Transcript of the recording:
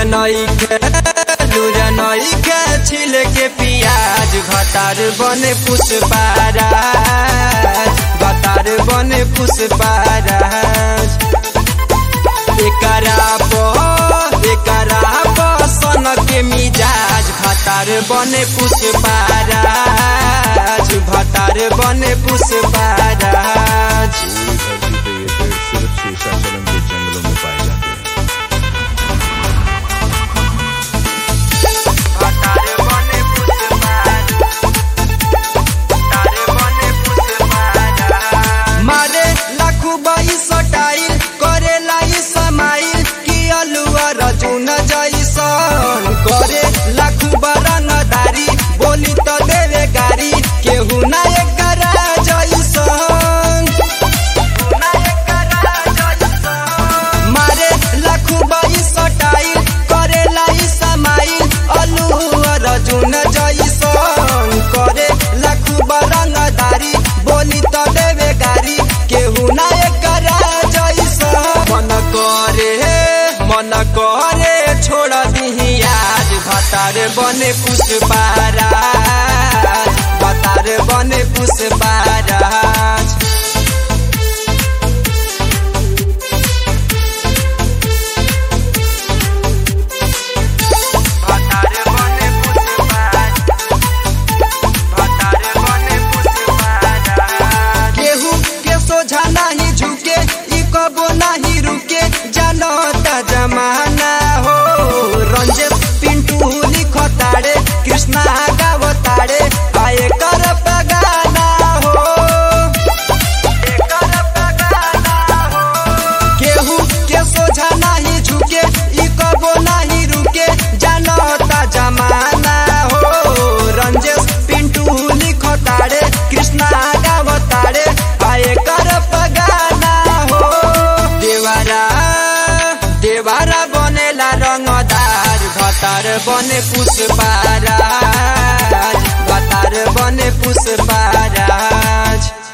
नई के छिल के पियाज भतार बने पुष्पाराज भतार बने पुष्पाराज एकरा सन के मिजाज भतार बने पुष्पाराज भतार बने पुष्पाराज। सिर्फ शेषाचलम के जंगलों में पाए जाते हैं। मारे लाखू बाई सटाइल करे लाई समाइल की अलुआ रजून जैसन करे लाखू बरनदारी बोली तो देवे गारी केहू ना एकरा जैसन मारे लाखू बाई सटाइल करे लाई समाइल अलुआ रजून जैसन करे लाखू बरनदारी बोली तो देवे गारी केहू ना एकरा जैसा मन करे छोड़ दिही आज भतार बने पुष्पाराज भतार बने पुष्पाराज। केहू के सोझा नहीं झुके ई कबो नहीं रुके जानता जमाना हो रंजित पिंटू लिखताड़े कृष्णा गावताड़े आए कर पगाना हो केहू के सोझा नहीं झुके ई कबो नहीं रुके जानता जमाना हो रंजित पिंटू लिखताड़े कृष्णा गावताड़े आए कर पगाना हो देवारा बनेला रंगदार भतार बने पुष्पाराज भतार बने पुष्पाराज।